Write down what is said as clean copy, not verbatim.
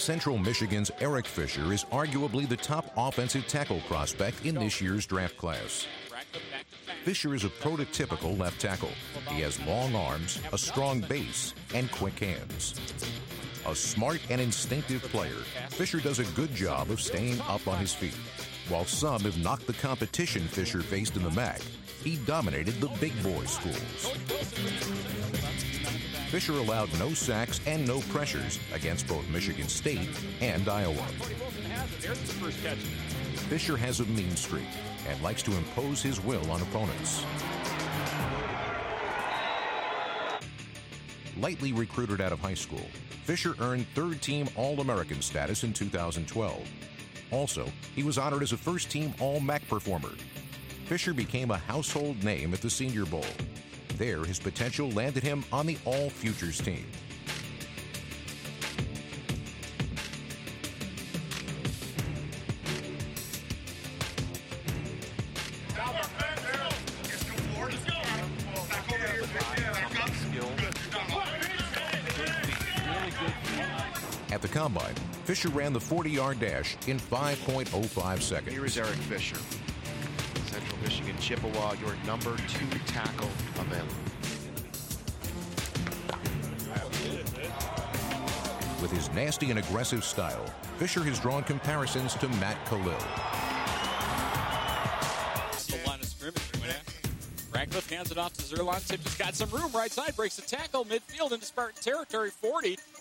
Central Michigan's Eric Fisher is arguably the top offensive tackle prospect in this year's draft class. Fisher is a prototypical left tackle. He has long arms, a strong base, and quick hands. A smart and instinctive player, Fisher does a good job of staying up on his feet. While some have knocked the competition Fisher faced in the MAC, he dominated the big boy schools. Fisher allowed no sacks and no pressures against both Michigan State and Iowa. Fisher has a mean streak and likes to impose his will on opponents. Lightly recruited out of high school, Fisher earned third-team All-American status in 2012. Also, he was honored as a first-team All-MAC performer. Fisher became a household name at the Senior Bowl. There, his potential landed him on the All-Futures team. At the Combine, Fisher ran the 40-yard dash in 5.05 seconds. Here is Eric Fisher. Central Michigan Chippewa, your number 2 tackle available. With his nasty and aggressive style, Fisher has drawn comparisons to Matt Kalil. The line of scrimmage. Radcliffe hands it off to Zerline. Tipton's got some room right side, breaks the tackle midfield into Spartan territory. 40,